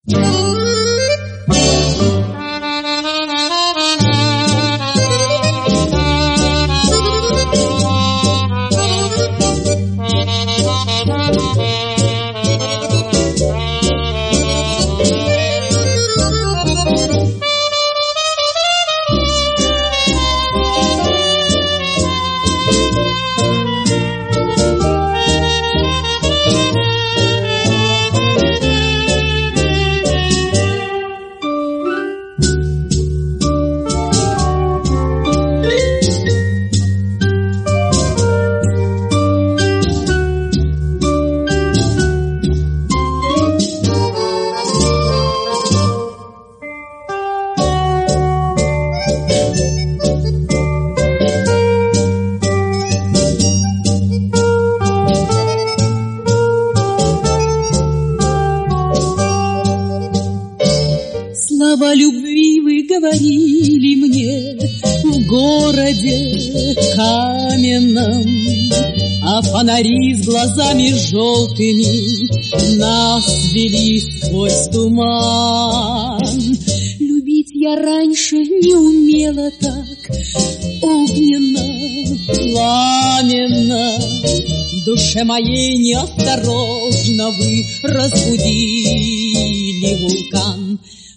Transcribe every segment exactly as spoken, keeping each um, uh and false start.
Слова любви вы говорили мне в городе каменном, а фонари с глазами желтыми нас вели сквозь туман. Любить я раньше не умела так огненно, пламенно. В душе моей неосторожно вы разбудили вулкан.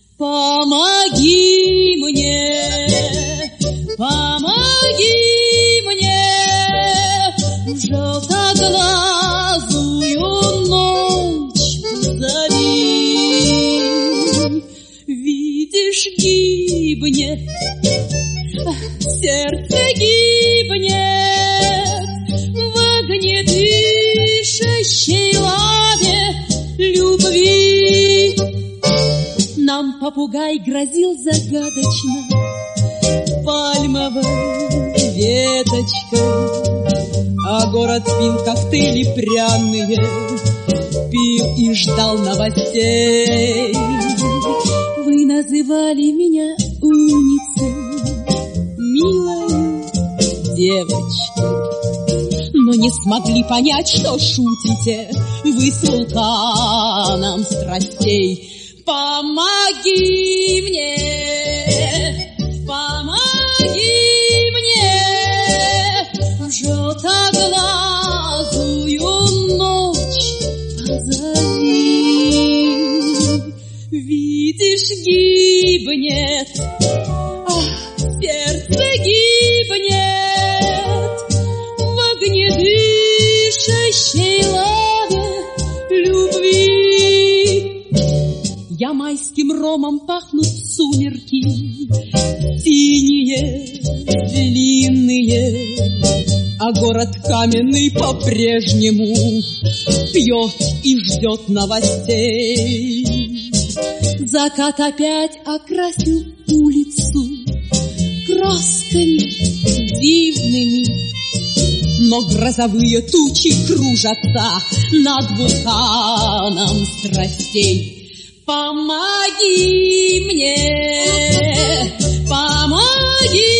Помоги мне, помоги мне, в желтоглазую ночь позови. Видишь, гибнет, сердце гибнет в огнедышащей лаве любви. Нам попугай грозил загадочно пальмовой веточкой, а город пил коктейли пряные, пил и ждал новостей. Вы называли меня умницей, милой девочкой, но не смогли понять, что шутите вы с вулканом страстей. Помоги мне, помоги мне, в желтоглазую ночь позови. Видишь, гибнет, ах, сердце гибнет в огнедышащей лаве любви. Я майским ромом пахнут сумерки, синие, длинные, а город каменный по-прежнему пьет и ждет новостей. Закат опять окрасил улицу красками дивными, но грозовые тучи кружатся над вулканом страстей. Помоги мне, помоги